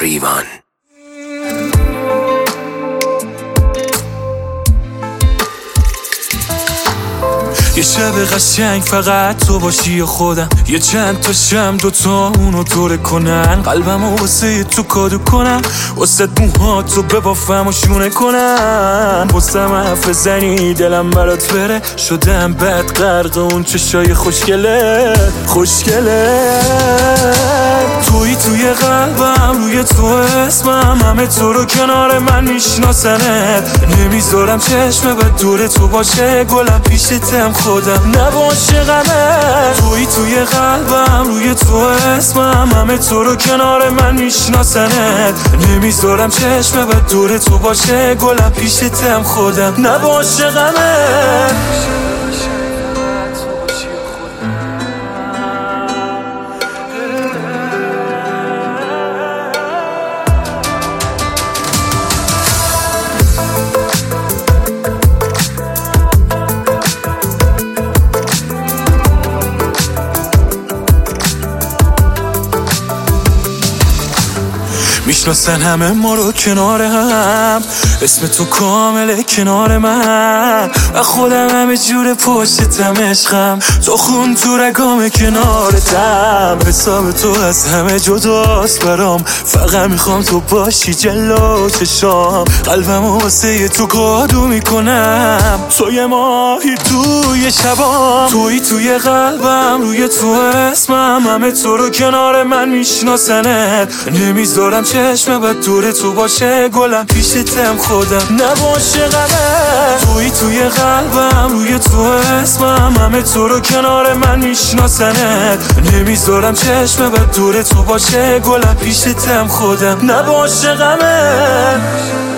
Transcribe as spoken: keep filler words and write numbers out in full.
ریوان. یه شب قشنگ فقط تو باشی و خودم، یه چند تا شم دوتا اونو دوره کنن، قلبمو واسه تو کادو کنم، واسه موهاتو ببافم و شونه کنم، واسم حرف زنی دلم برات بره، شدم بد غرق اون چشای خوشگله خوشگله. توی توی قلبم روی تو اسمم، همه تو رو کنار من میشناسنت، نمیذارم چشم بد دور تو باشه، گلم پیشتم خودم نباشه غمه. توی توی قلبم روی تو اسمم، همه تو رو کنار من میشناسنت، نمیذارم چشم بد دور تو باشه، گلم پیشتم خودم نباشه غمه. میشناسن همه ما رو کنار هم، اسم تو کامله کنار من، و خودم همه جور پشتم عشقم، تو خون تو رگام کنارتم، حساب تو از همه جداست برام، فقط میخوام تو باشی جلو چشام، قلبم واسه تو کادو میکنم، توی ماهی توی شبام، توی توی قلبم روی تو اسمم، همه تو رو کنار من میشناسنت، نمیذارم چشم بد دور تو باشه، گلم پیشتم خودم نباشه غمه. توی توی قلبم روی تو اسمم، همه تو رو کنار من میشناسنت، نمیذارم چشم بد دور تو باشه، گلم پیشتم خودم نباشه غمه.